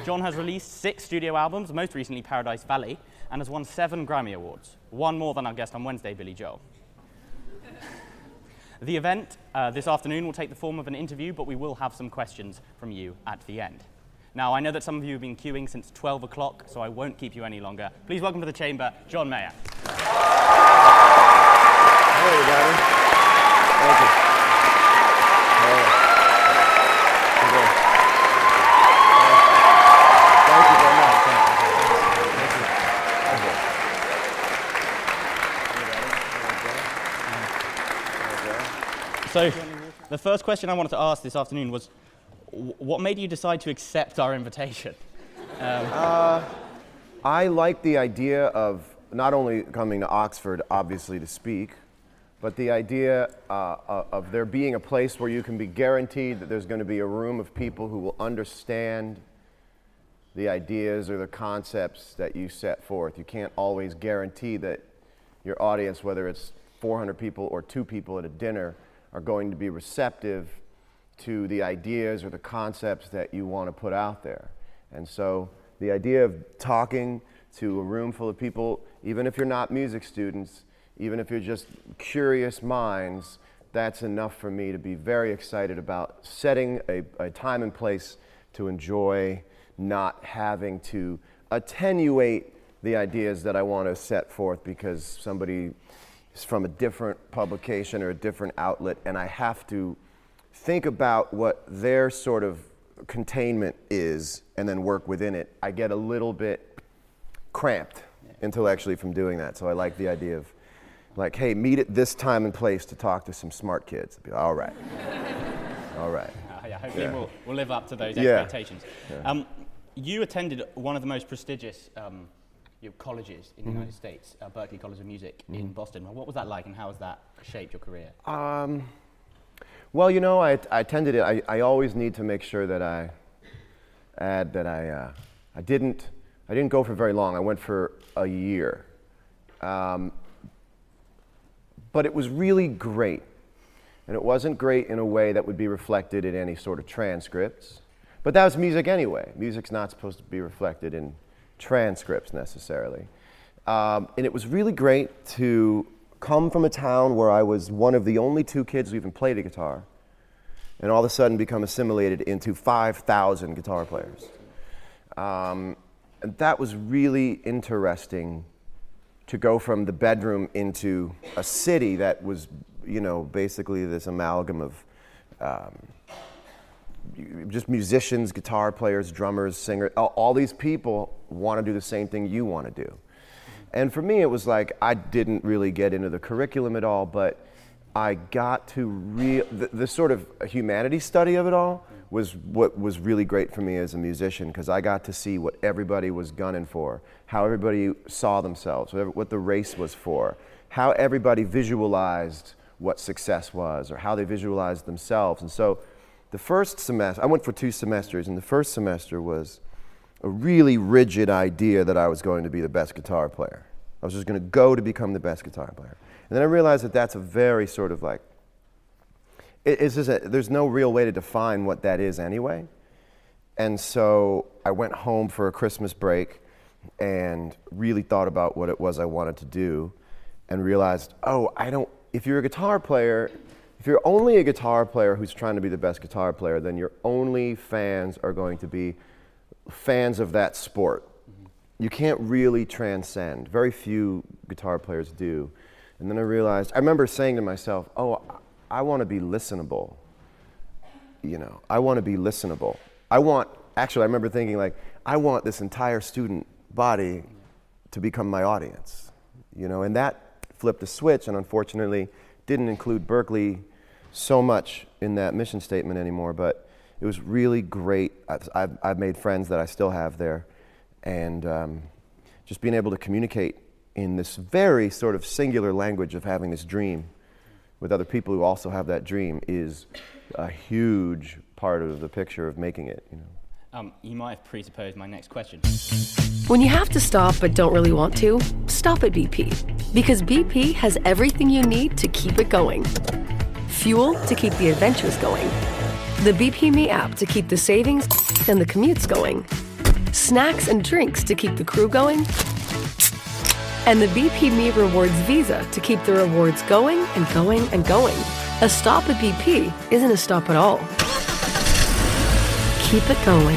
John has released 6 studio albums, most recently Paradise Valley, and has won 7 Grammy Awards, one more than our guest on Wednesday, Billy Joel. The event this afternoon will take the form of an interview, but we will have some questions from you at the end. Now, I know that some of you have been queuing since 12 o'clock, so I won't keep you any longer. Please welcome to the chamber, John Mayer. Hey, everybody. Thank you. Thank you very much. So, the first question I wanted to ask this afternoon was, what made you decide to accept our invitation? I like the idea of not only coming to Oxford, obviously, to speak, but the idea of there being a place where you can be guaranteed that there's going to be a room of people who will understand the ideas or the concepts that you set forth. You can't always guarantee that your audience, whether it's 400 people or 2 people at a dinner, are going to be receptive to the ideas or the concepts that you want to put out there. And so the idea of talking to a room full of people, even if you're not music students, even if you're just curious minds, that's enough for me to be very excited about setting a time and place to enjoy, not having to attenuate the ideas that I want to set forth because somebody is from a different publication or a different outlet, and I have to think about what their sort of containment is and then work within it. I get a little bit cramped intellectually from doing that, so I like the idea of like, hey, meet at this time and place to talk to some smart kids. I'd be like, all right. All right. Hopefully we'll live up to those expectations. Yeah. You attended one of the most prestigious colleges in the United States, Berklee College of Music in Boston. What was that like, and how has that shaped your career? Well, you know, I attended it. I always need to make sure that I add that I didn't go for very long. I went for a year. But it was really great. And it wasn't great in a way that would be reflected in any sort of transcripts. But that was music anyway. Music's not supposed to be reflected in transcripts necessarily. And it was really great to come from a town where I was one of the only 2 kids who even played a guitar, and all of a sudden become assimilated into 5,000 guitar players. And that was really interesting, to go from the bedroom into a city that was, you know, basically this amalgam of just musicians, guitar players, drummers, singers. All these people want to do the same thing you want to do. And for me, it was like I didn't really get into the curriculum at all, but I got to the sort of humanities study of it all was what was really great for me as a musician, because I got to see what everybody was gunning for, how everybody saw themselves, what the race was for, how everybody visualized what success was, or how they visualized themselves. And so the first semester, I went for 2 semesters, and the first semester was a really rigid idea that I was going to be the best guitar player. I was just going to go to become the best guitar player. And then I realized that that's a very sort of like, there's no real way to define what that is anyway. And so I went home for a Christmas break and really thought about what it was I wanted to do, and realized, if you're a guitar player, if you're only a guitar player who's trying to be the best guitar player, then your only fans are going to be fans of that sport. You can't really transcend. Very few guitar players do. And then I realized, I remember saying to myself, I want to be listenable. You know, I want to be listenable. I remember thinking, like, I want this entire student body to become my audience. You know, and that flipped a switch, and unfortunately didn't include Berklee so much in that mission statement anymore, but it was really great. I've made friends that I still have there, and just being able to communicate in this very sort of singular language of having this dream with other people who also have that dream is a huge part of the picture of making it, you know. You might have presupposed my next question. When you have to stop but don't really want to, stop at BP. Because BP has everything you need to keep it going. Fuel to keep the adventures going. The BP Me app to keep the savings and the commutes going. snacks and drinks to keep the crew going, and the BP Me Rewards Visa to keep the rewards going and going and going. A stop at BP isn't a stop at all. Keep it going.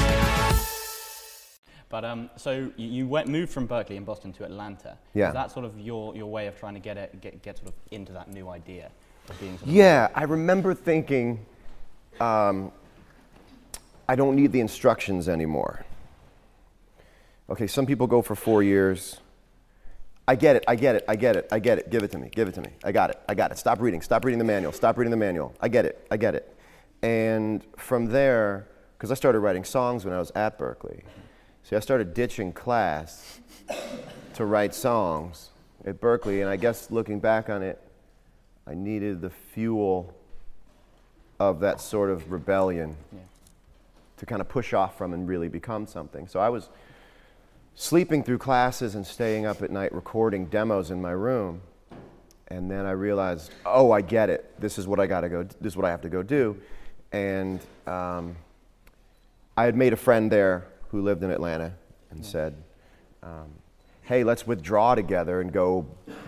But so you moved from Berkeley in Boston to Atlanta. Yeah. Is that sort of your way of trying to get sort of into that new idea of being? Sort of Yeah, I remember thinking, I don't need the instructions anymore. Okay, some people go for 4 years. I get it. Give it to me. I got it. Stop reading the manual. I get it. And from there, because I started writing songs when I was at Berkeley. See, I started ditching class to write songs at Berkeley, and I guess looking back on it, I needed the fuel of that sort of rebellion to kind of push off from and really become something. So I was sleeping through classes and staying up at night recording demos in my room, and then I realized, oh, I get it. This is what I have to go do. And I had made a friend there who lived in Atlanta and said, hey, let's withdraw together and go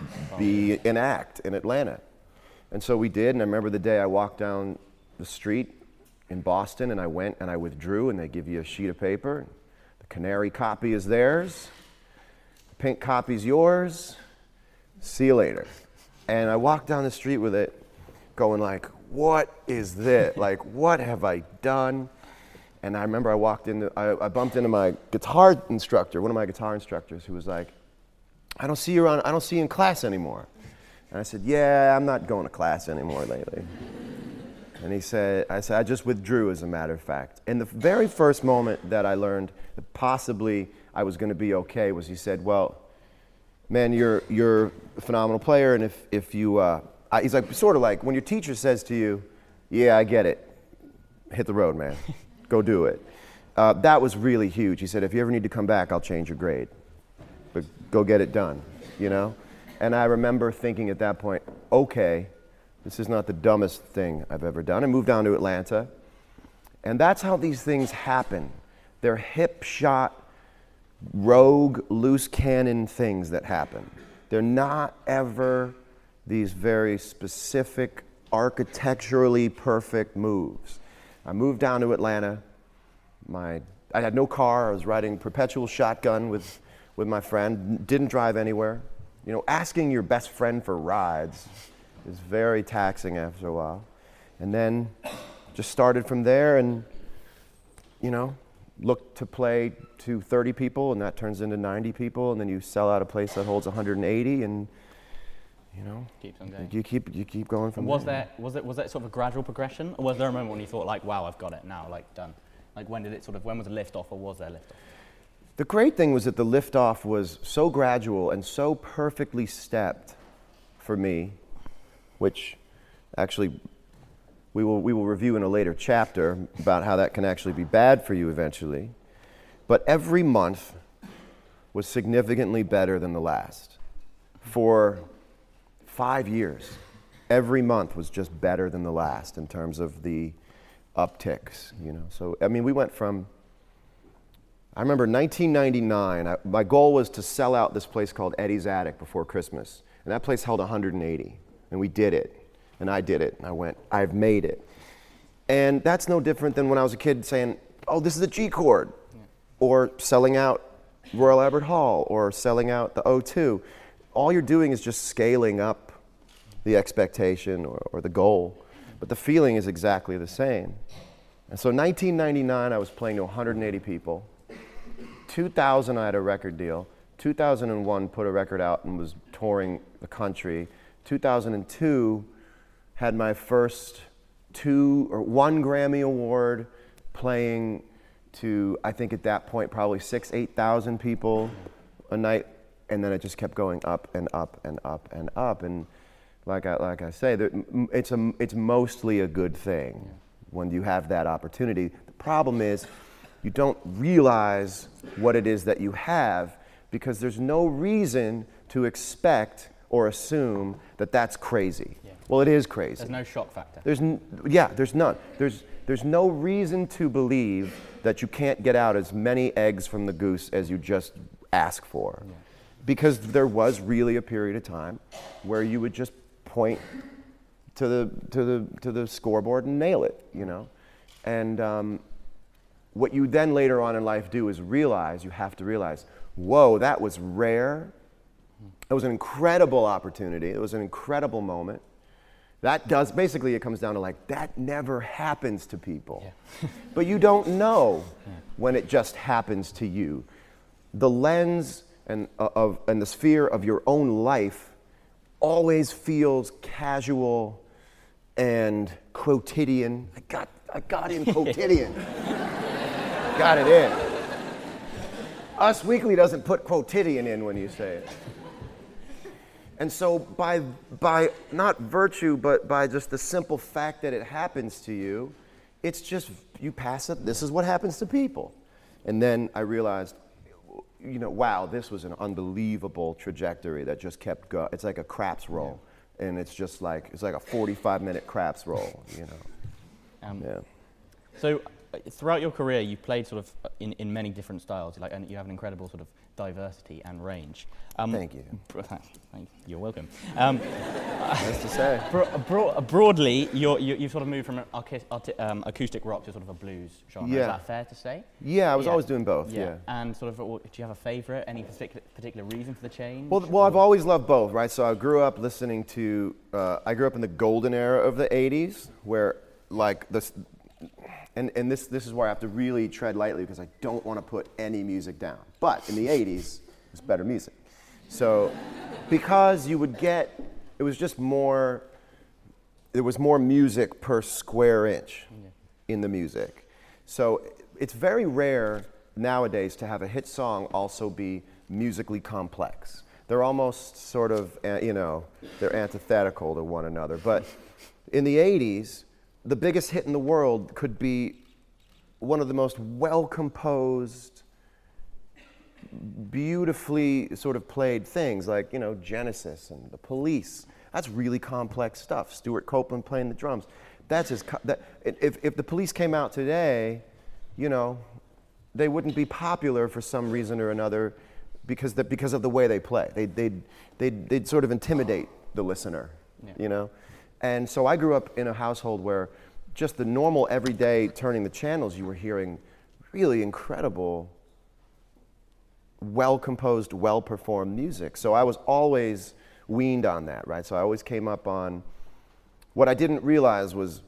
be an act in Atlanta. And so we did, and I remember the day I walked down the street in Boston, and I went and I withdrew, and they give you a sheet of paper. The canary copy is theirs, the pink copy's yours, see you later. And I walked down the street with it, going like, what is this? Like, what have I done? And I remember I bumped into my guitar instructor, one of my guitar instructors, who was like, I don't see you in class anymore. And I said, yeah, I'm not going to class anymore lately. And I said, I just withdrew, as a matter of fact. And the very first moment that I learned that possibly I was going to be okay was he said, well, man, you're a phenomenal player, and if you, he's like, sort of like when your teacher says to you, yeah, I get it, hit the road, man. Go do it. That was really huge. He said, if you ever need to come back, I'll change your grade. But go get it done, you know? And I remember thinking at that point, okay, this is not the dumbest thing I've ever done. I moved down to Atlanta. And that's how these things happen. They're hip shot, rogue, loose cannon things that happen. They're not ever these very specific, architecturally perfect moves. I moved down to Atlanta. I had no car. I was riding perpetual shotgun with my friend. Didn't drive anywhere. You know, asking your best friend for rides is very taxing after a while. And then just started from there and, you know, looked to play to 30 people, and that turns into 90 people, and then you sell out a place that holds 180, and you know, keeps on going. You keep going from there. Was that sort of a gradual progression, or was there a moment when you thought like, wow, I've got it now, like done? Like when was the lift off, or was there a lift off? The great thing was that the lift off was so gradual and so perfectly stepped for me, which actually we will review in a later chapter about how that can actually be bad for you eventually. But every month was significantly better than the last. For 5 years, every month was just better than the last in terms of the upticks, you know. So, I mean, we went from, I remember 1999, my goal was to sell out this place called Eddie's Attic before Christmas. And that place held 180, and we did it. And I did it, and I went, I've made it. And that's no different than when I was a kid saying, oh, this is a G chord, or selling out Royal Albert Hall, or selling out the O2. All you're doing is just scaling up the expectation or the goal, but the feeling is exactly the same. And so 1999, I was playing to 180 people. 2000, I had a record deal. 2001, put a record out and was touring the country. 2002, had my first one Grammy Award, playing to, I think at that point, probably 8,000 people a night. And then it just kept going up and up and up and up. And like I say, it's mostly a good thing when you have that opportunity. The problem is you don't realize what it is that you have, because there's no reason to expect or assume that that's crazy. Yeah. Well, it is crazy. There's no shock factor. There's none. There's no reason to believe that you can't get out as many eggs from the goose as you just ask for. Yeah. Because there was really a period of time where you would just point to the scoreboard and nail it, you know? And what you then later on in life do is you have to realize, whoa, that was rare. It was an incredible opportunity. It was an incredible moment. Basically it comes down to like, that never happens to people. Yeah. But you don't know when it just happens to you. The lens and the sphere of your own life always feels casual and quotidian. I got in quotidian. Got it in. Us Weekly doesn't put quotidian in when you say it. And so by not virtue, but by just the simple fact that it happens to you, it's just, you pass it, this is what happens to people. And then I realized, you know, wow, this was an unbelievable trajectory that just kept going. It's like a craps roll. Yeah. And it's just like, it's like a 45-minute craps roll, you know. Yeah. So throughout your career, you've played sort of in many different styles, and you have an incredible sort of diversity and range. Thank you. You're welcome. Nice to say. Broadly, you've sort of moved from an acoustic rock to sort of a blues genre. Yeah. Is that fair to say? Yeah, I was always doing both. Yeah. And sort of, do you have a favorite? Any particular reason for the change? Well, I've always loved both, right? So I grew up listening to. I grew up in the golden era of the '80s, where like this. And this is where I have to really tread lightly because I don't want to put any music down. But in the 80s, it was better music. So because you would get, it was just more, there was more music per square inch in the music. So it's very rare nowadays to have a hit song also be musically complex. They're almost sort of, you know, they're antithetical to one another. But in the 80s, the biggest hit in the world could be one of the most well-composed, beautifully sort of played things like, you know, Genesis and The Police. That's really complex stuff. Stuart Copeland playing the drums. That's if The Police came out today, you know, they wouldn't be popular for some reason or another because of the way they play. They'd sort of intimidate the listener, you know? And so I grew up in a household where just the normal everyday turning the channels, you were hearing really incredible, well-composed, well-performed music. So I was always weaned on that, right? So I always came up on what I didn't realize was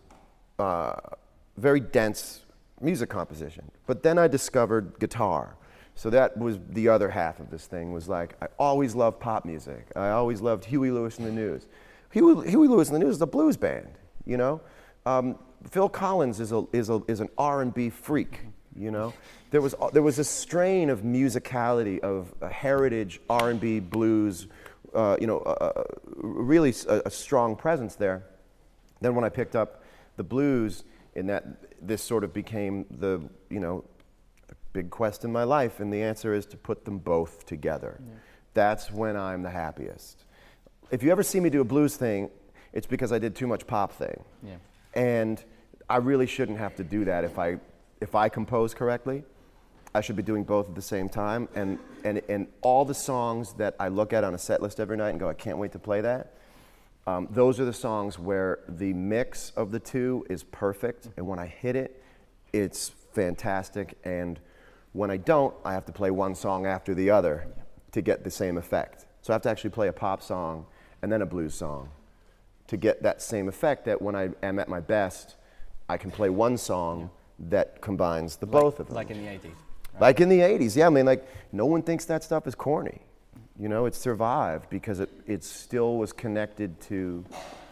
very dense music composition. But then I discovered guitar. So that was the other half of this thing, was like, I always loved pop music. I always loved Huey Lewis and the News. Huey Lewis and the News is a blues band, you know? Phil Collins is an R&B freak, you know? There was a strain of musicality, of heritage R&B blues, you know, really a strong presence there. Then when I picked up the blues, this sort of became the, you know, the big quest in my life, and the answer is to put them both together. Yeah. That's when I'm the happiest. If you ever see me do a blues thing, it's because I did too much pop thing. Yeah. And I really shouldn't have to do that if I compose correctly. I should be doing both at the same time. And all the songs that I look at on a set list every night and go, I can't wait to play that, those are the songs where the mix of the two is perfect. And when I hit it, it's fantastic. And when I don't, I have to play one song after the other to get the same effect. So I have to actually play a pop song and then a blues song to get that same effect, that when I am at my best, I can play one song that combines the both of them. Like in the 80s. Right? Like in the 80s, yeah. I mean, like, no one thinks that stuff is corny. You know, it survived because it still was connected to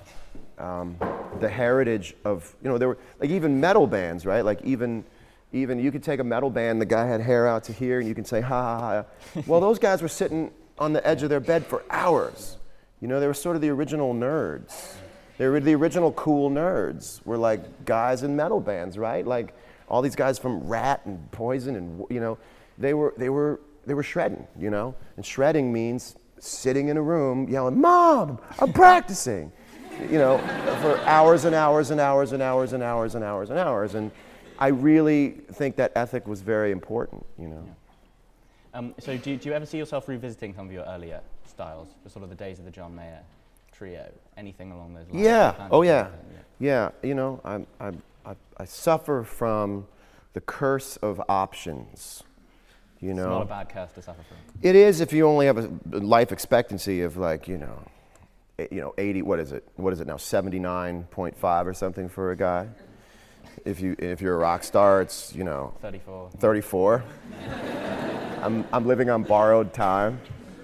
the heritage of, you know, there were, like, even metal bands, right? Like, even you could take a metal band, the guy had hair out to here, and you can say, ha, ha, ha. Well, those guys were sitting on the edge of their bed for hours. You know, they were sort of the original nerds. They were the original cool nerds, were like guys in metal bands, right? Like all these guys from Rat and Poison, and, you know, they were shredding, you know? And shredding means sitting in a room yelling, "Mom, I'm practicing," you know, for hours and hours and hours and hours and hours and hours and hours. And I really think that ethic was very important, you know. Yeah. So do you ever see yourself revisiting some of your earlier styles, the sort of the days of the John Mayer trio, anything along those lines? Yeah, oh yeah. Yeah, you know, I suffer from the curse of options. You know, it's not a bad curse to suffer from. It is if you only have a life expectancy of like, you know, 80. What is it? What is it now? 79.5 or something for a guy. If you're a rock star, it's 34. 34. I'm living on borrowed time.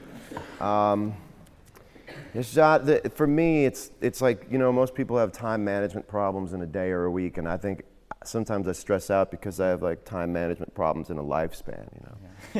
It's not that, for me. It's like, most people have time management problems in a day or a week, and I think sometimes I stress out because I have like time management problems in a lifespan, Yeah.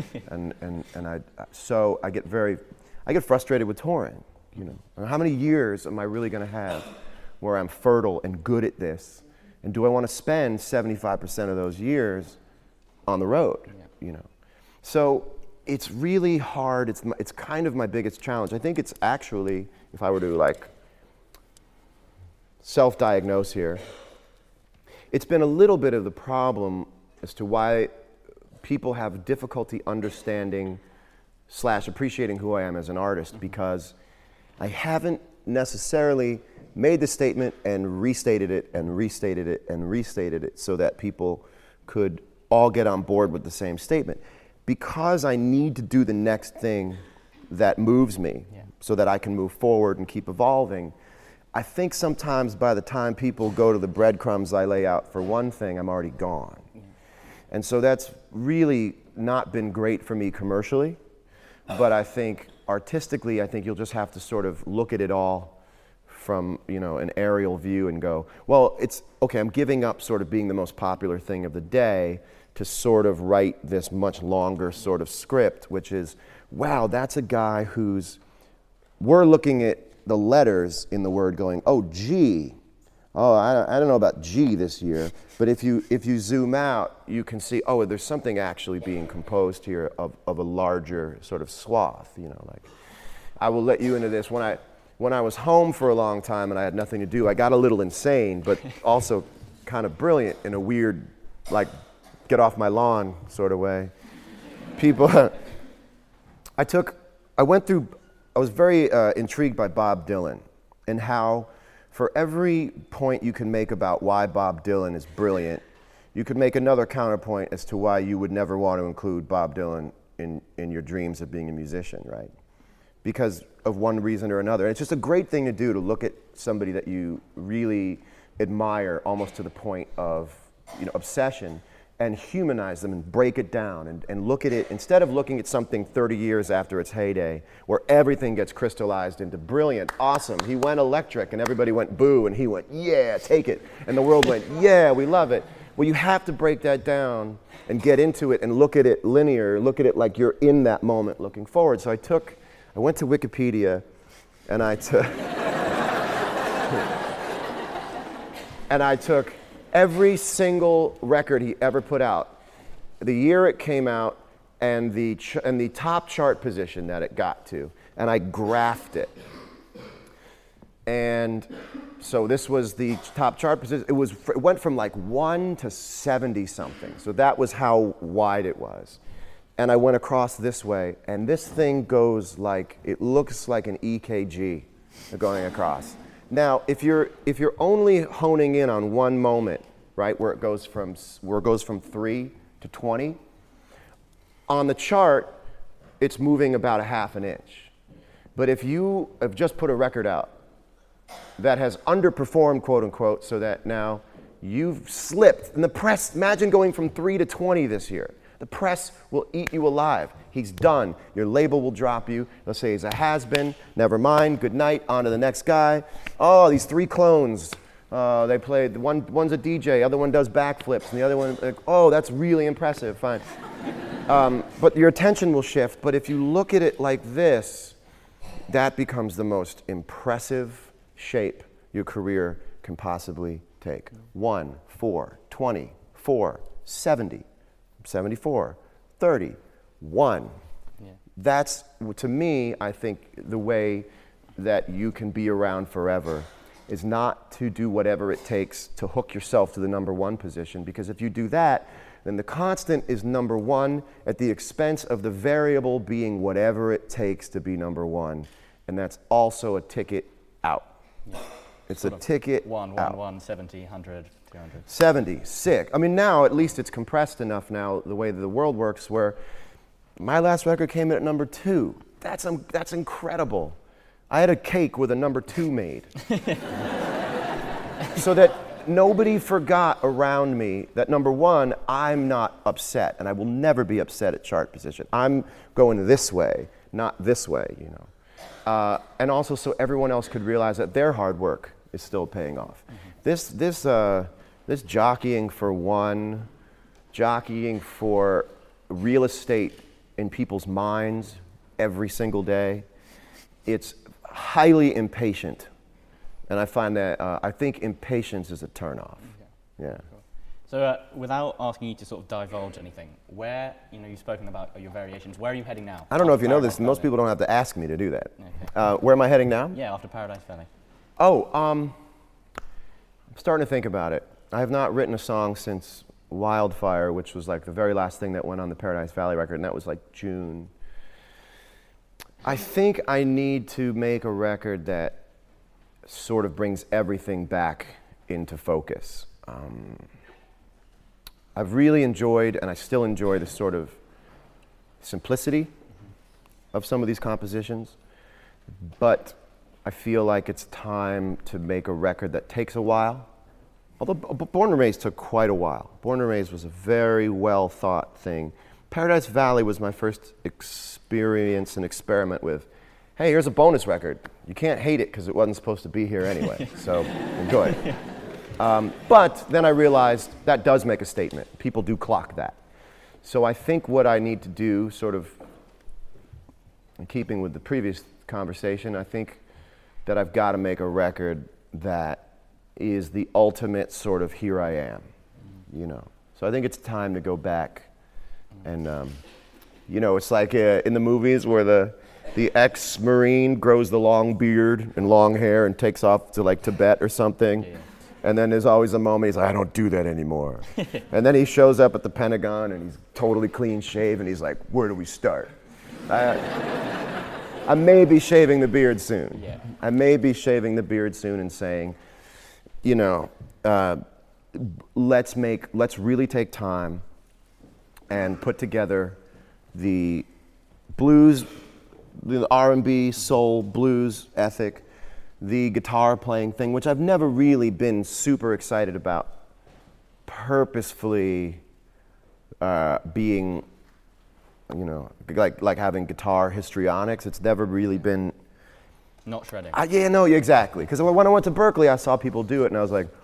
So I get frustrated with touring, How many years am I really going to have where I'm fertile and good at this? And do I want to spend 75% of those years on the road, So it's really hard. It's kind of my biggest challenge. I think it's actually, if I were to like self-diagnose here, it's been a little bit of the problem as to why people have difficulty understanding / appreciating who I am as an artist, because I haven't necessarily made the statement and restated it and restated it and restated it so that people could all get on board with the same statement. Because I need to do the next thing that moves me so that I can move forward and keep evolving, I think sometimes by the time people go to the breadcrumbs I lay out for one thing, I'm already gone. And so that's really not been great for me commercially, but I think artistically, I think you'll just have to sort of look at it all from, an aerial view and go, well, it's okay, I'm giving up sort of being the most popular thing of the day to sort of write this much longer sort of script, which is, wow, that's a guy we're looking at the letters in the word going, oh, G. Oh, I don't know about G this year, but if you zoom out, you can see, oh, there's something actually being composed here of a larger sort of swath, like. I will let you into this. When I was home for a long time and I had nothing to do, I got a little insane, but also kind of brilliant in a weird, like, get off my lawn sort of way. I was very intrigued by Bob Dylan and how for every point you can make about why Bob Dylan is brilliant, you could make another counterpoint as to why you would never want to include Bob Dylan in your dreams of being a musician, right? Because of one reason or another. And it's just a great thing to do, to look at somebody that you really admire almost to the point of obsession, and humanize them and break it down and look at it, instead of looking at something 30 years after its heyday, where everything gets crystallized into brilliant, awesome, he went electric, and everybody went boo, and he went, yeah, take it, and the world went, yeah, we love it. Well, you have to break that down and get into it and look at it linear, look at it like you're in that moment looking forward. So I went to Wikipedia, and I took every single record he ever put out, the year it came out, and the top chart position that it got to, and I graphed it. And so this was the top chart position. It went from like 1 to 70 something. So that was how wide it was. And I went across this way, and this thing goes like, it looks like an EKG going across. Now, if you're only honing in on one moment, right, where it goes from 3 to 20, on the chart, it's moving about a half an inch. But if you have just put a record out that has underperformed, quote unquote, so that now you've slipped, and the press, imagine going from 3 to 20 this year. The press will eat you alive. He's done. Your label will drop you. They'll say he's a has-been. Never mind. Good night. On to the next guy. Oh, these 3 clones. They played. One's a DJ. Other one does backflips. And the other one, oh, that's really impressive. Fine. But your attention will shift. But if you look at it like this, that becomes the most impressive shape your career can possibly take. 1, 4, 20, 4, 70. 74, 30, 1. Yeah. that's, to me, I think the way that you can be around forever is not to do whatever it takes to hook yourself to the number one position, because if you do that, then the constant is number one at the expense of the variable being whatever it takes to be number one. And that's also a ticket out. Yeah. It's a ticket out. 1, 70, 100, 200. 70, sick. I mean, now at least it's compressed enough now, the way that the world works, where my last record came in at number 2. That's incredible. I had a cake with a number 2 made. So that nobody forgot around me that number 1, I'm not upset, and I will never be upset at chart position. I'm going this way, not this way, you know. And also so everyone else could realize that their hard work is still paying off. Mm-hmm. This jockeying for one, jockeying for real estate in people's minds every single day, it's highly impatient. And I find that, I think impatience is a turnoff. Okay. Yeah. Cool. So without asking you to sort of divulge anything, where, you've spoken about your variations, where are you heading now? I don't know if you know this, most people don't have to ask me to do that. Okay. Where am I heading now? Yeah, after Paradise Valley. Oh, I'm starting to think about it. I have not written a song since Wildfire, which was like the very last thing that went on the Paradise Valley record, and that was like June. I think I need to make a record that sort of brings everything back into focus. I've really enjoyed, and I still enjoy, the sort of simplicity of some of these compositions, but I feel like it's time to make a record that takes a while. Although Born and Raised took quite a while. Born and Raised was a very well thought thing. Paradise Valley was my first experience and experiment with, hey, here's a bonus record. You can't hate it because it wasn't supposed to be here anyway, so enjoy it. But then I realized that does make a statement. People do clock that. So I think what I need to do, sort of in keeping with the previous conversation, I think that I've got to make a record that is the ultimate sort of here I am, So I think it's time to go back and, it's like in the movies where the ex-Marine grows the long beard and long hair and takes off to like Tibet or something. Yeah. And then there's always a moment he's like, I don't do that anymore. And then he shows up at the Pentagon and he's totally clean shaven. He's like, where do we start? I may be shaving the beard soon. Yeah. I may be shaving the beard soon and saying, let's really take time and put together the blues, the R&B, soul, blues ethic, the guitar playing thing, which I've never really been super excited about purposefully being, like having guitar histrionics. It's never really been... Not shredding. Exactly. Because when I went to Berkeley, I saw people do it, and I was like,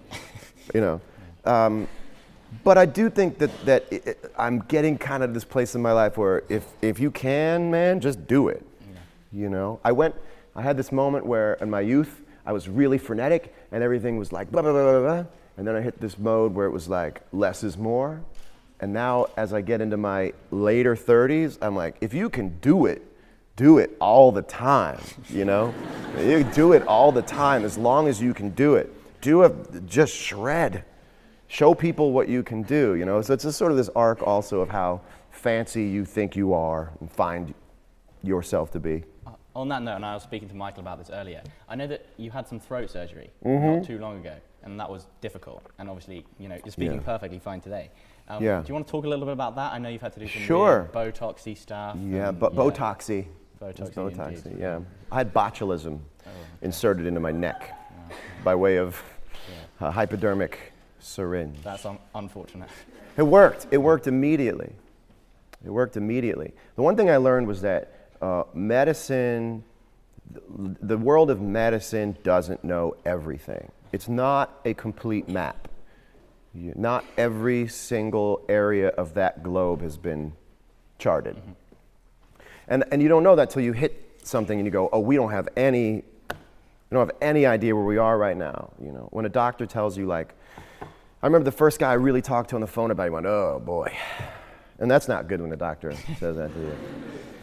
But I do think that I'm getting kind of this place in my life where if you can, man, just do it. Yeah. I had this moment where in my youth, I was really frenetic, and everything was like blah, blah, blah, blah, blah. And then I hit this mode where it was like less is more. And now as I get into my later 30s, I'm like, if you can do it all the time, You do it all the time as long as you can do it. Just shred. Show people what you can do, So it's just sort of this arc also of how fancy you think you are and find yourself to be. On that note, and I was speaking to Michael about this earlier, I know that you had some throat surgery not too long ago, and that was difficult. And obviously, you're speaking perfectly fine today. Do you want to talk a little bit about that? I know you've had to do some weird Botoxy stuff. Yeah, Botoxy. Botoxy, yeah. I had botulism inserted into my neck by way of a hypodermic syringe. That's unfortunate. It worked. It worked immediately. The one thing I learned was that medicine, the world of medicine doesn't know everything. It's not a complete map. Not every single area of that globe has been charted. Mm-hmm. And you don't know that till you hit something and you go, oh, we don't have any idea where we are right now. When a doctor tells you, like, I remember the first guy I really talked to on the phone about, he went, oh boy. And that's not good when the doctor says that to you.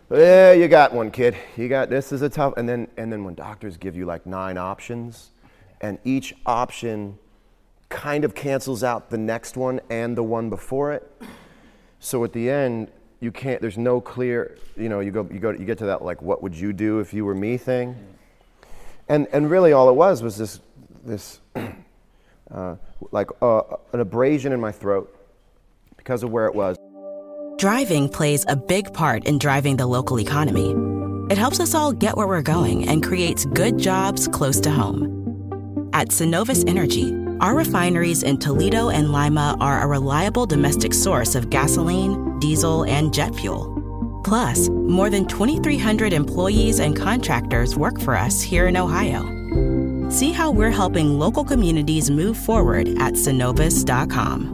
Yeah, you got one, kid. This is a tough, and then when doctors give you like 9 options, and each option kind of cancels out the next one and the one before it. So at the end, you can't, there's no clear, you get to that like, what would you do if you were me thing? And really all it was this like an abrasion in my throat because of where it was. Driving plays a big part in driving the local economy. It helps us all get where we're going and creates good jobs close to home. At Synovus Energy, our refineries in Toledo and Lima are a reliable domestic source of gasoline, diesel, and jet fuel. Plus, more than 2,300 employees and contractors work for us here in Ohio. See how we're helping local communities move forward at Synovus.com.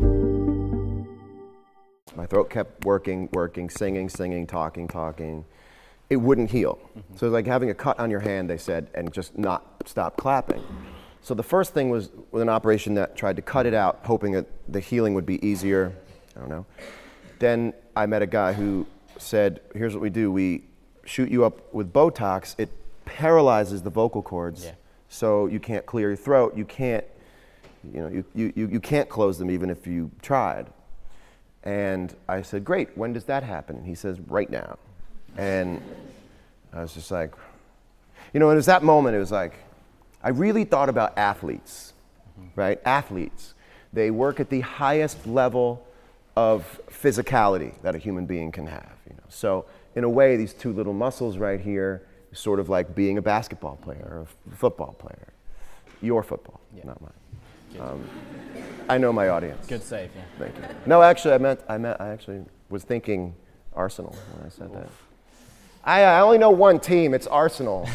My throat kept working, singing, talking. It wouldn't heal. Mm-hmm. So it was like having a cut on your hand, they said, and just not stop clapping. So the first thing was with an operation that tried to cut it out, hoping that the healing would be easier. I don't know. Then I met a guy who said, here's what we do. We shoot you up with Botox. It paralyzes the vocal cords, so you can't clear your throat. You can't, you can't close them even if you tried. And I said, great, when does that happen? And he says, right now. And I was just like, and it was that moment, it was like, I really thought about athletes, right? Athletes, they work at the highest level of physicality that a human being can have. So in a way, these 2 little muscles right here, sort of like being a basketball player or a football player. Your football, not mine. I know my audience. Good save, yeah. Thank you. No, actually, I actually was thinking Arsenal when I said that. I only know one team. It's Arsenal.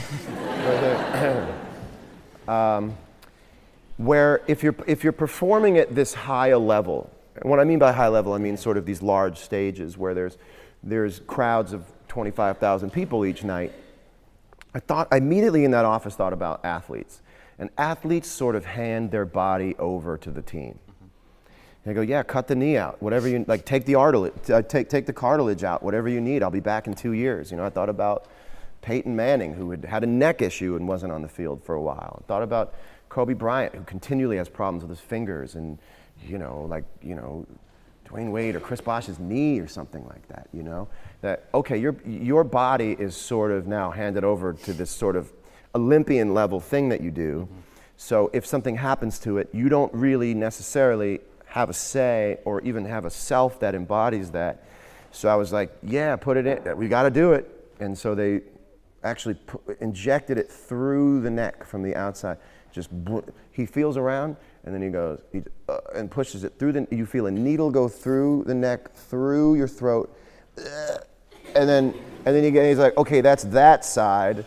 Where if you're performing at this high a level, and what I mean by high level, I mean sort of these large stages where there's crowds of 25,000 people each night. I immediately in that office thought about athletes. And athletes sort of hand their body over to the team. And they go, cut the knee out, whatever you, like take the cartilage out, whatever you need, I'll be back in 2 years. I thought about Peyton Manning, who had a neck issue and wasn't on the field for a while. I thought about Kobe Bryant, who continually has problems with his fingers, and Dwayne Wade or Chris Bosh's knee or something like that, that, okay, your body is sort of now handed over to this sort of Olympian level thing that you do. Mm-hmm. So if something happens to it, you don't really necessarily have a say or even have a self that embodies that. So I was like, put it in, we got to do it. And so they actually injected it through the neck from the outside. He feels around, and then he goes and pushes it through you feel a needle go through the neck, through your throat, and then he's like, okay, that's that side.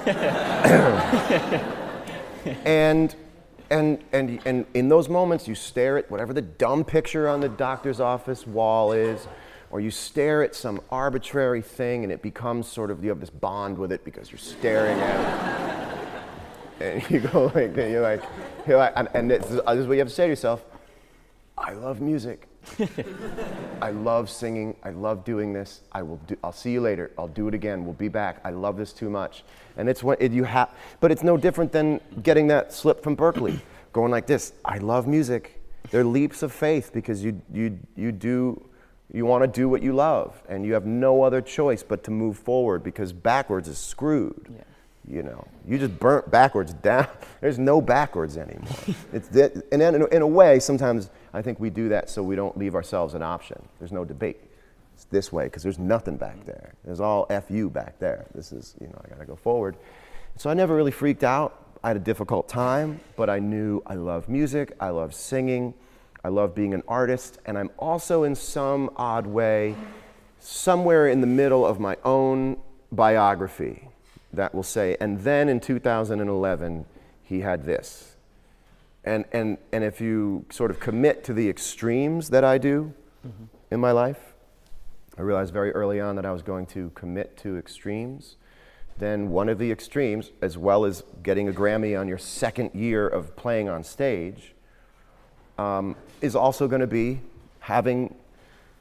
and in those moments, you stare at whatever the dumb picture on the doctor's office wall is, or you stare at some arbitrary thing, and it becomes sort of, you have this bond with it because you're staring at it. And you go you're like, and this is what you have to say to yourself: I love music. I love singing. I love doing this. I'll see you later. I'll do it again. We'll be back. I love this too much. And it's what you have. But it's no different than getting that slip from Berkeley, going like this. I love music. They're leaps of faith because you want to do what you love, and you have no other choice but to move forward because backwards is screwed. Yeah. You just burnt backwards down. There's no backwards anymore. And then in a way, sometimes I think we do that so we don't leave ourselves an option. There's no debate. It's this way because there's nothing back there. There's all FU back there. This is, I got to go forward. So I never really freaked out. I had a difficult time, but I knew I love music. I love singing. I love being an artist. And I'm also in some odd way somewhere in the middle of my own biography. That will say, and then in 2011, he had this. And if you sort of commit to the extremes that I do in my life, I realized very early on that I was going to commit to extremes. Then one of the extremes, as well as getting a Grammy on your second year of playing on stage, is also going to be having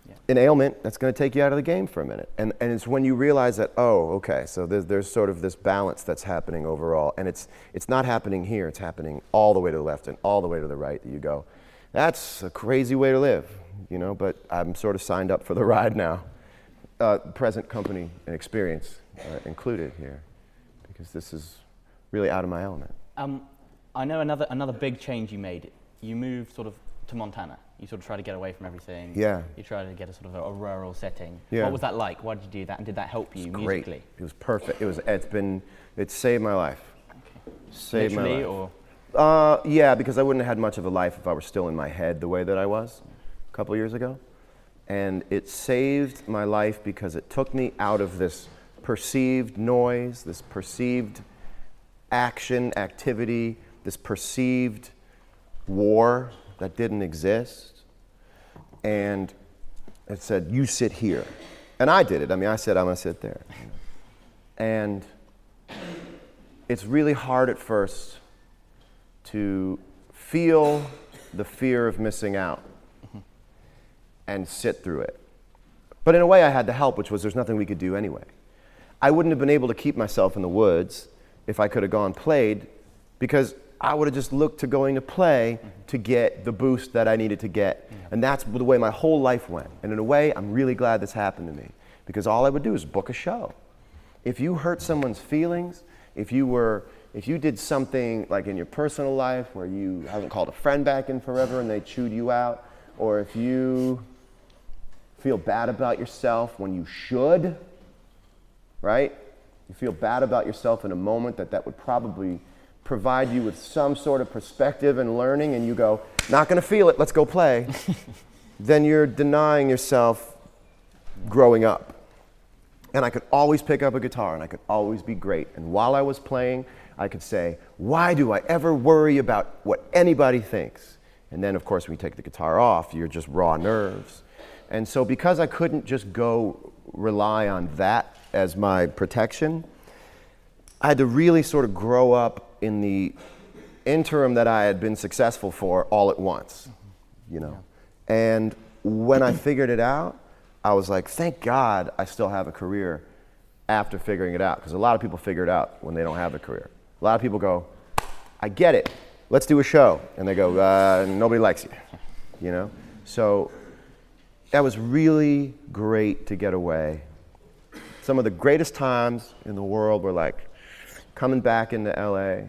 an ailment that's going to take you out of the game for a minute. And it's when you realize that, oh, okay, so there's sort of this balance that's happening overall. And it's not happening here, it's happening all the way to the left and all the way to the right that you go, that's a crazy way to live, you know, but I'm sort of signed up for the ride now. Present company and experience included here, because this is really out of my element. I know another big change you made. You moved sort of to Montana. You sort of tried to get away from everything. Yeah. You tried to get a sort of a rural setting. Yeah. What was that like? Why did you do that? And did that help you musically? Great. It was perfect. It saved my life. Okay. Saved Literally, my life. or? Yeah, because I wouldn't have had much of a life if I were still in my head the way that I was a couple years ago. And it saved my life because it took me out of this perceived noise, this perceived activity, this perceived war that didn't exist. And it said, you sit here. And I did it. I mean, I said, I'm going to sit there. And it's really hard at first to feel the fear of missing out and sit through it. But in a way, I had the help, which was there's nothing we could do anyway. I wouldn't have been able to keep myself in the woods if I could have gone played, because I would have just looked to going to play to get the boost that I needed to get. And that's the way my whole life went. And in a way, I'm really glad this happened to me, because all I would do is book a show. If you hurt someone's feelings, if you did something like in your personal life where you haven't called a friend back in forever and they chewed you out, or if you feel bad about yourself when you should, right? You feel bad about yourself in a moment that would probably provide you with some sort of perspective and learning, and you go, not gonna feel it, let's go play, then you're denying yourself growing up. And I could always pick up a guitar and I could always be great. And while I was playing, I could say, why do I ever worry about what anybody thinks? And then of course when you take the guitar off, you're just raw nerves. And so because I couldn't just go rely on that as my protection, I had to really sort of grow up in the interim that I had been successful for all at once, you know. And when I figured it out, I was like, thank God I still have a career after figuring it out, because a lot of people figure it out when they don't have a career. A lot of people go, I get it, let's do a show. And they go, nobody likes you, you know? So that was really great to get away. Some of the greatest times in the world were like coming back into LA,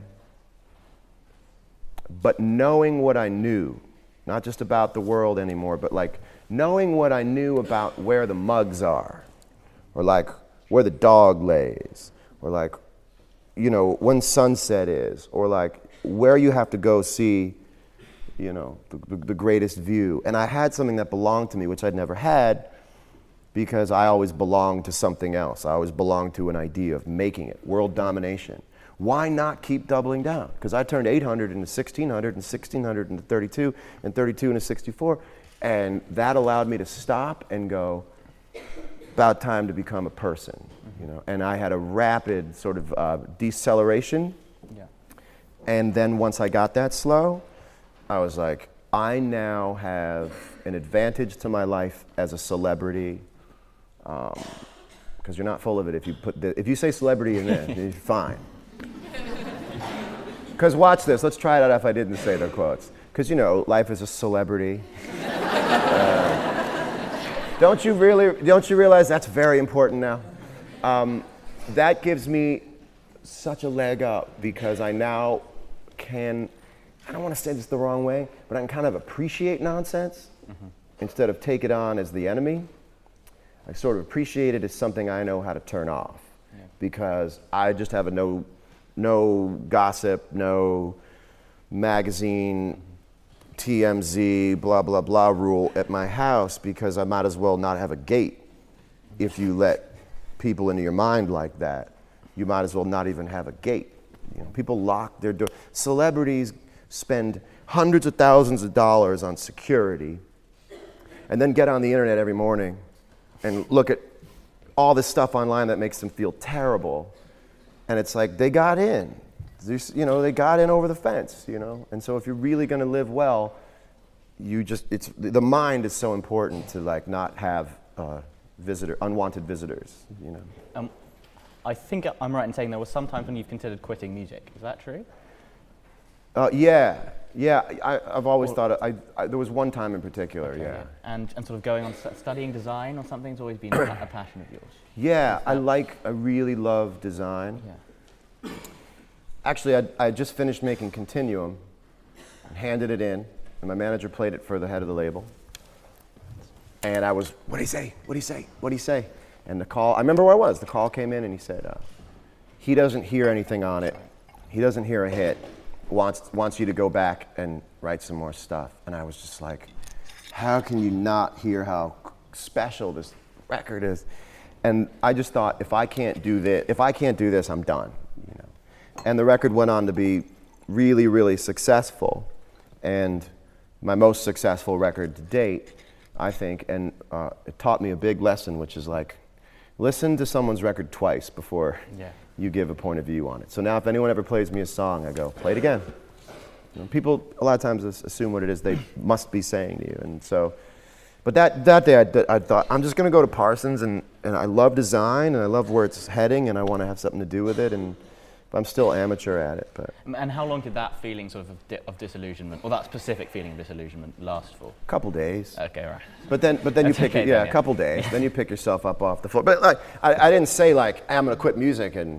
but knowing what I knew, not just about the world anymore, but like knowing what I knew about where the mugs are, or like where the dog lays, or like, you know, when sunset is, or like where you have to go see, you know, the greatest view. And I had something that belonged to me, which I'd never had, because I always belonged to something else. I always belonged to an idea of making it, world domination. Why not keep doubling down? Because I turned 800 into 1600 and 1600 into 32 and 32 into 64. And that allowed me to stop and go, about time to become a person, you know. And I had a rapid sort of deceleration. Yeah. And then once I got that slow, I was like, I now have an advantage to my life as a celebrity, because you're not full of it if you say celebrity in there, you're fine. Because watch this, let's try it out if I didn't say the quotes. Because, you know, life is a celebrity. Don't you realize that's very important now? That gives me such a leg up, because I now can, I don't want to say this the wrong way, but I can kind of appreciate nonsense instead of take it on as the enemy. I sort of appreciate it as something I know how to turn off, because I just have a no gossip, no magazine, TMZ, blah, blah, blah rule at my house, because I might as well not have a gate. If you let people into your mind like that, you might as well not even have a gate. You know, people lock their door. Celebrities spend hundreds of thousands of dollars on security and then get on the internet every morning and look at all this stuff online that makes them feel terrible. And it's like, they got in. You know, they got in over the fence, you know? And so if you're really gonna live well, the mind is so important to like not have unwanted visitors, you know. I think I'm right in saying there were some times when you've considered quitting music. Is that true? Yeah. I've always thought there was one time in particular. Okay, yeah. And sort of going on studying design or something's always been a passion of yours. Yeah, I really love design. Yeah. Actually, I just finished making Continuum, and handed it in, and my manager played it for the head of the label. And I was, what'd he say? What'd he say? What'd he say? And I remember where I was. The call came in and he said, he doesn't hear anything on it. He doesn't hear a hit. Wants you to go back and write some more stuff. And I was just like, how can you not hear how special this record is? And I just thought, if I can't do this, I'm done. You know. And the record went on to be really, really successful, and my most successful record to date, I think. And it taught me a big lesson, which is like, listen to someone's record twice before you give a point of view on it. So now if anyone ever plays me a song, I go, play it again. You know, people a lot of times assume what it is they must be saying to you. And so, but that day I thought, I'm just gonna go to Parsons, and I love design, and I love where it's heading, and I wanna have something to do with it, but I'm still amateur at it. But. And how long did that feeling sort of disillusionment, or that specific feeling of disillusionment, last for? A couple days. Okay, right. But then you pick a couple days. Then you pick yourself up off the floor. But like, I didn't say like, hey, I'm going to quit music and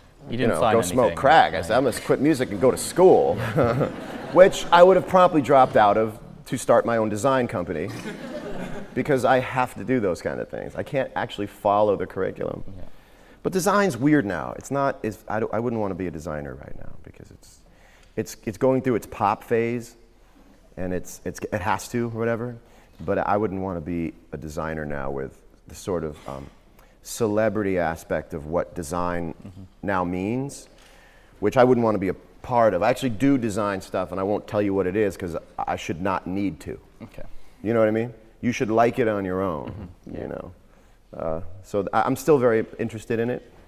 go smoke crack. I said I'm going to quit music and go to school, which I would have promptly dropped out of to start my own design company, because I have to do those kind of things. I can't actually follow the curriculum. Yeah. But design's weird now. I wouldn't want to be a designer right now, because it's going through its pop phase, and it has to, or whatever. But I wouldn't want to be a designer now with the sort of celebrity aspect of what design now means, which I wouldn't want to be a part of. I actually do design stuff, and I won't tell you what it is because I should not need to. Okay. You know what I mean? You should like it on your own. Mm-hmm. You know. So I'm still very interested in it,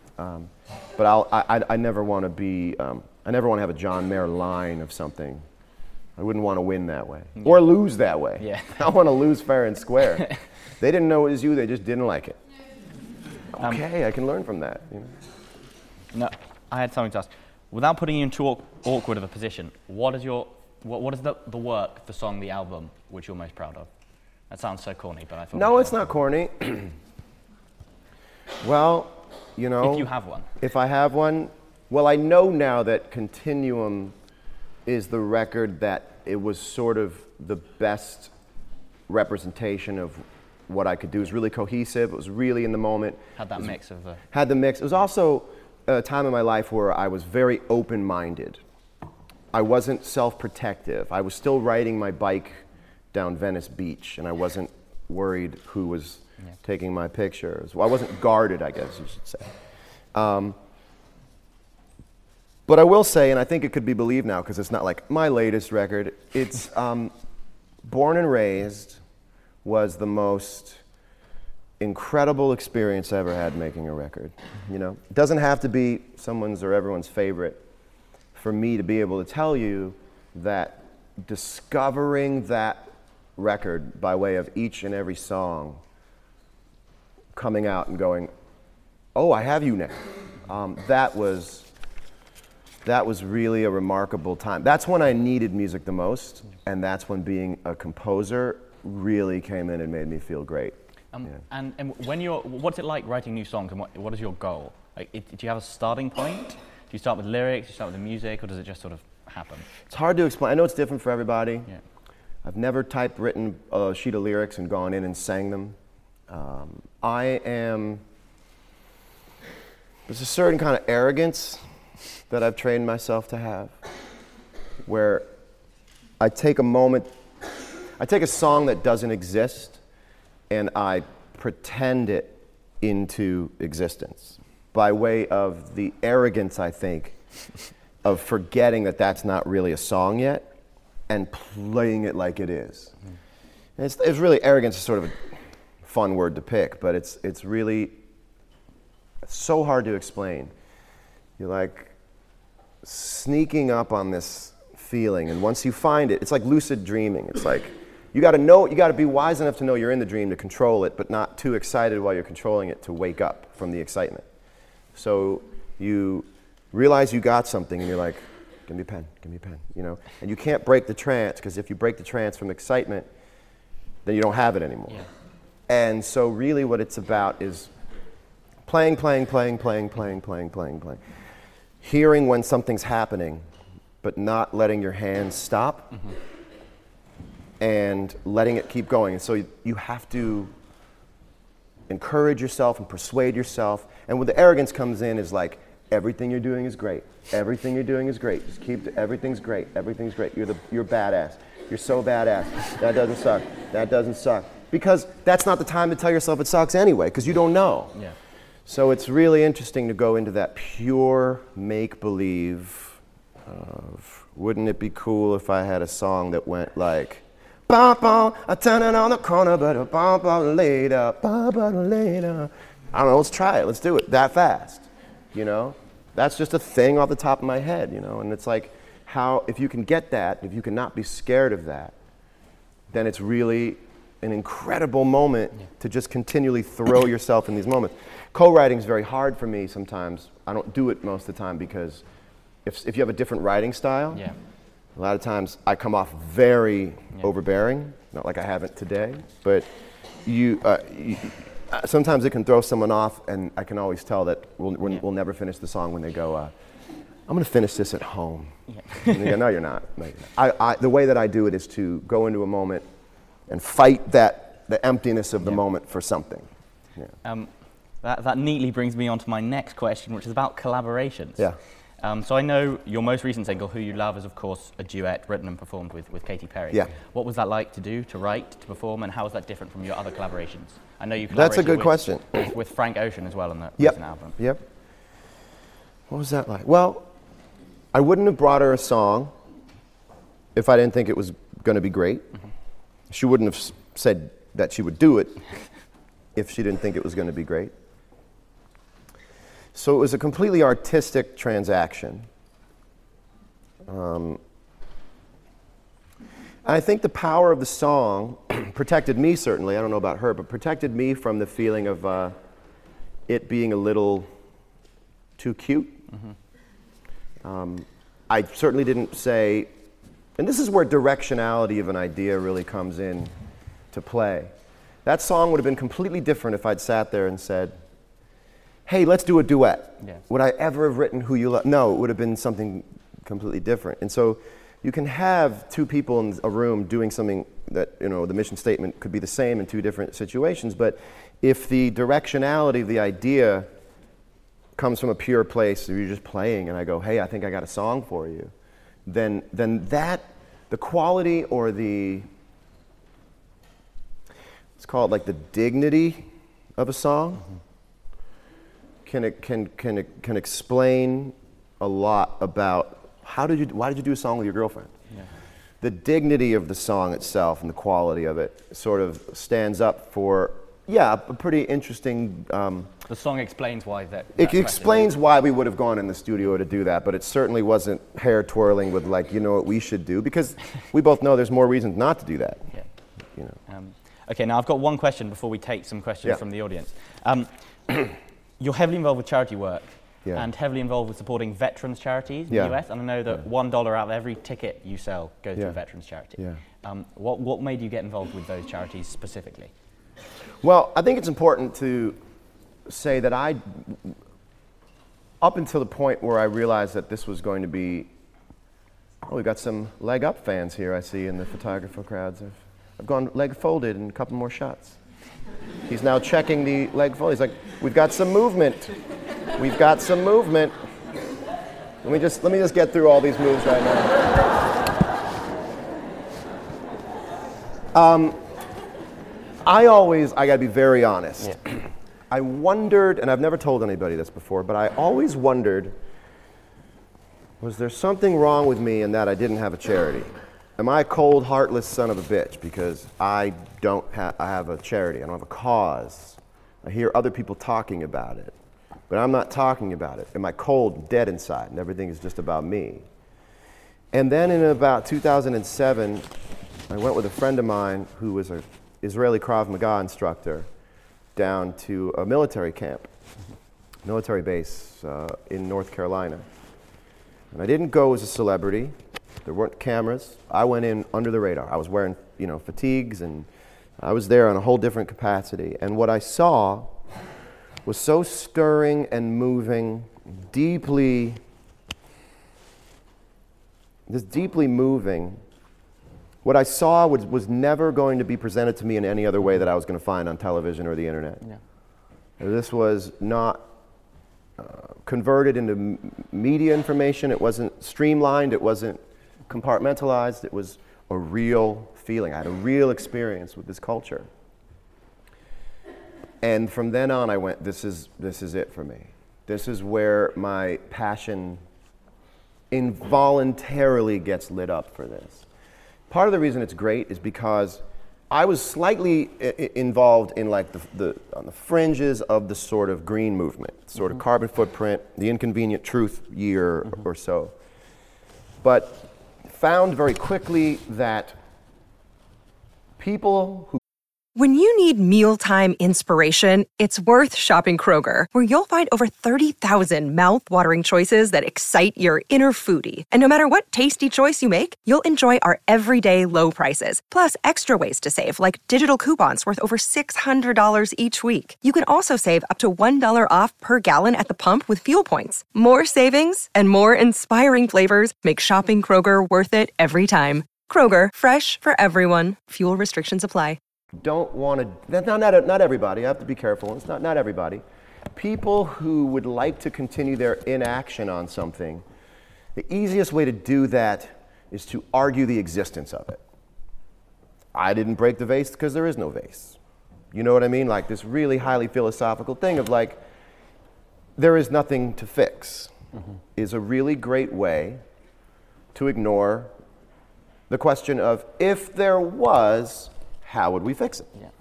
but I never want to be. I never want to have a John Mayer line of something. I wouldn't want to win that way, or lose that way. Yeah. I want to lose fair and square. They didn't know it was you; they just didn't like it. Okay, I can learn from that. You know? No, I had something to ask. Without putting you in too awkward of a position, what is the work, the song, the album which you're most proud of? That sounds so corny, but I thought. No, it's not corny. Well, you know. If you have one. If I have one, well, I know now that Continuum is the record that it was sort of the best representation of what I could do. It was really cohesive. It was really in the moment. Had that mix of. Had the mix. It was also a time in my life where I was very open-minded. I wasn't self-protective. I was still riding my bike down Venice Beach, and I wasn't worried who was taking my pictures. Well, I wasn't guarded, I guess you should say. But I will say, and I think it could be believed now because it's not like my latest record, it's Born and Raised was the most incredible experience I ever had making a record. You know, it doesn't have to be someone's or everyone's favorite for me to be able to tell you that discovering that record by way of each and every song coming out and going, oh, I have you now. That was really a remarkable time. That's when I needed music the most, and that's when being a composer really came in and made me feel great. And when what's it like writing new songs, and what is your goal? Like, do you have a starting point? Do you start with lyrics, do you start with the music, or does it just sort of happen? It's hard to explain. I know it's different for everybody. Yeah. I've never written a sheet of lyrics and gone in and sang them. There's a certain kind of arrogance that I've trained myself to have, where I take a song that doesn't exist and I pretend it into existence by way of the arrogance, I think, of forgetting that that's not really a song yet and playing it like it is. And it's really, arrogance is sort of a fun word to pick, but it's really so hard to explain. You're like sneaking up on this feeling, and once you find it, it's like lucid dreaming. It's like You got to know, you got to be wise enough to know you're in the dream to control it, but not too excited while you're controlling it to wake up from the excitement. So you realize you got something and you're like, give me a pen, you know? And you can't break the trance, because if you break the trance from excitement, then you don't have it anymore. Yeah. And so really what it's about is playing. Hearing when something's happening, but not letting your hands stop, and letting it keep going. And so you have to encourage yourself and persuade yourself. And when the arrogance comes in is like, everything you're doing is great. Everything you're doing is great. Just keep, everything's great. Everything's great. You're badass. You're so badass. That doesn't suck. That doesn't suck. Because that's not the time to tell yourself it sucks anyway, because you don't know. Yeah. So it's really interesting to go into that pure make-believe of, wouldn't it be cool if I had a song that went like, ba-ba, I turn it on the corner, but a ba-ba later, ba-ba later. I don't know, let's try it, let's do it that fast, you know? That's just a thing off the top of my head, you know? And it's like, how, if you can get that, if you can not be scared of that, then it's really an incredible moment to just continually throw yourself in these moments. Co-writing is very hard for me sometimes. I don't do it most of the time because if you have a different writing style, a lot of times I come off very overbearing, not like I haven't today, but sometimes it can throw someone off, and I can always tell that we'll never finish the song when they go, I'm going to finish this at home. And they go, no, you're not. The way that I do it is to go into a moment and fight the emptiness of the moment for something. That neatly brings me on to my next question, which is about collaborations. Yeah. So I know your most recent single, Who You Love, is of course a duet written and performed with Katy Perry. Yeah. What was that like to do, to write, to perform, and how is that different from your other collaborations? I know you collaborated That's a good question. with Frank Ocean as well on that recent album. Yep. What was that like? Well, I wouldn't have brought her a song if I didn't think it was going to be great. She wouldn't have said that she would do it if she didn't think it was going to be great. So it was a completely artistic transaction. I think the power of the song protected me, certainly, I don't know about her, but protected me from the feeling of it being a little too cute. I certainly didn't say, and this is where directionality of an idea really comes in to play. That song would have been completely different if I'd sat there and said, hey, let's do a duet. Yeah. Would I ever have written Who You Love? No, it would have been something completely different. And so you can have two people in a room doing something that, you know, the mission statement could be the same in two different situations, but if the directionality of the idea comes from a pure place, or you're just playing and I go, hey, I think I got a song for you, then that, the quality or the, let's call it like the dignity of a song, can explain a lot about why did you do a song with your girlfriend? Yeah. The dignity of the song itself and the quality of it sort of stands up for, a pretty interesting. The song explains why that. It explains why we would have gone in the studio to do that, but it certainly wasn't hair twirling with like, you know what we should do, because we both know there's more reasons not to do that. Yeah. You know. Okay, now I've got one question before we take some questions from the audience. You're heavily involved with charity work and heavily involved with supporting veterans charities in the US, and I know that $1 out of every ticket you sell goes to a veterans charity. Yeah. What made you get involved with those charities specifically? Well, I think it's important to say that up until the point where I realized that this was going to be, we've got some leg up fans here I see in the photographer crowds. I've gone leg folded in a couple more shots. He's now checking the leg fold. He's like, we've got some movement. We've got some movement. Let me just get through all these moves right now. I gotta be very honest. Yeah. I wondered, and I've never told anybody this before, but I always wondered, was there something wrong with me in that I didn't have a charity? Am I a cold, heartless son of a bitch because I have a charity, I don't have a cause? I hear other people talking about it, but I'm not talking about it. Am I cold, dead inside, and everything is just about me? And then in about 2007, I went with a friend of mine who was an Israeli Krav Maga instructor down to a military camp, military base in North Carolina. And I didn't go as a celebrity. There weren't cameras. I went in under the radar. I was wearing, fatigues, and I was there on a whole different capacity. And what I saw was so stirring and moving, deeply moving. What I saw was never going to be presented to me in any other way that I was going to find on television or the internet. Yeah. This was not converted into media information. It wasn't streamlined. It wasn't compartmentalized. It was a real feeling. I had a real experience with this culture. And from then on, I went, this is it for me. This is where my passion involuntarily gets lit up for this. Part of the reason it's great is because I was slightly involved in like on the fringes of the sort of green movement, sort of carbon footprint, the inconvenient truth year or so. But found very quickly that people who When you need mealtime inspiration, it's worth shopping Kroger, where you'll find over 30,000 mouth-watering choices that excite your inner foodie. And no matter what tasty choice you make, you'll enjoy our everyday low prices, plus extra ways to save, like digital coupons worth over $600 each week. You can also save up to $1 off per gallon at the pump with fuel points. More savings and more inspiring flavors make shopping Kroger worth it every time. Kroger, fresh for everyone. Fuel restrictions apply. Don't want to, not everybody, I have to be careful, it's not everybody. People who would like to continue their inaction on something, the easiest way to do that is to argue the existence of it. I didn't break the vase because there is no vase. You know what I mean? Like this really highly philosophical thing of like, there is nothing to fix, is a really great way to ignore the question of if there was, how would we fix it? Yeah.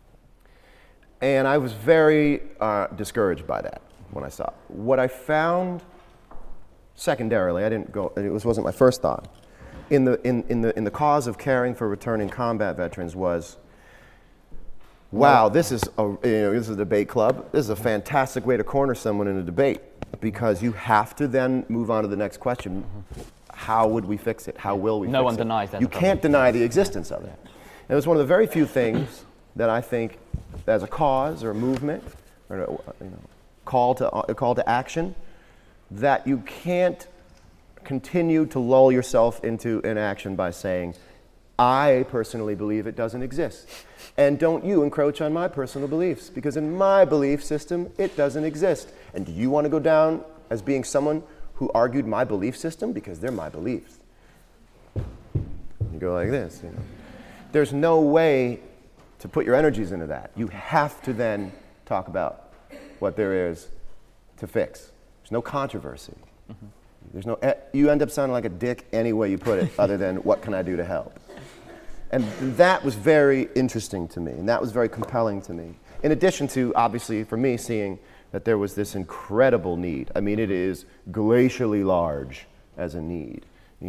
And I was very discouraged by that when I saw it. What I found secondarily, it wasn't my first thought, in the cause of caring for returning combat veterans was, wow, this is a debate club. This is a fantastic way to corner someone in a debate, because you have to then move on to the next question. How would we fix it? How will we fix it? No one denies that. You can't deny the existence of it. It was one of the very few things that I think, as a cause or a movement, or a call to action, that you can't continue to lull yourself into inaction by saying, I personally believe it doesn't exist. And don't you encroach on my personal beliefs, because in my belief system, it doesn't exist. And do you want to go down as being someone who argued my belief system? Because they're my beliefs. You go like this, There's no way to put your energies into that. You have to then talk about what there is to fix. There's no controversy. There's no. You end up sounding like a dick any way you put it, other than what can I do to help? And that was very interesting to me, and that was very compelling to me. In addition to, obviously, for me, seeing that there was this incredible need. I mean, it is glacially large as a need.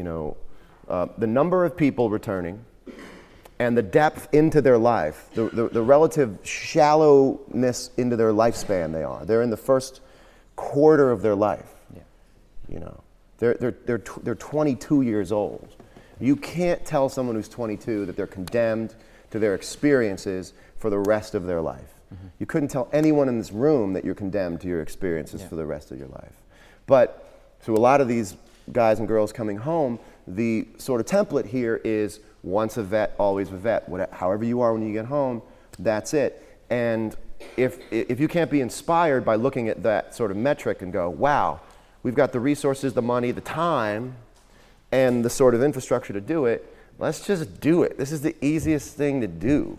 The number of people returning, and the depth into their life, the relative shallowness into their lifespan they're in the first quarter of their life. Yeah. They're 22 years old. You can't tell someone who's 22 that they're condemned to their experiences for the rest of their life. You couldn't tell anyone in this room that you're condemned to your experiences for the rest of your life. But to a lot of these guys and girls coming home, the sort of template here is once a vet, always a vet. However you are when you get home, that's it. And if you can't be inspired by looking at that sort of metric and go, wow, we've got the resources, the money, the time, and the sort of infrastructure to do it, let's just do it. This is the easiest thing to do.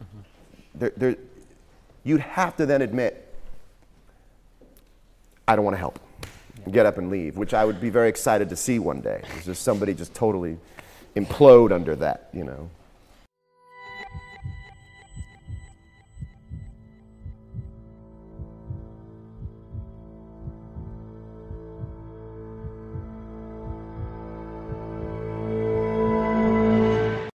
You'd have to then admit, I don't want to help. Get up and leave, which I would be very excited to see one day. There's just somebody just totally implode under that,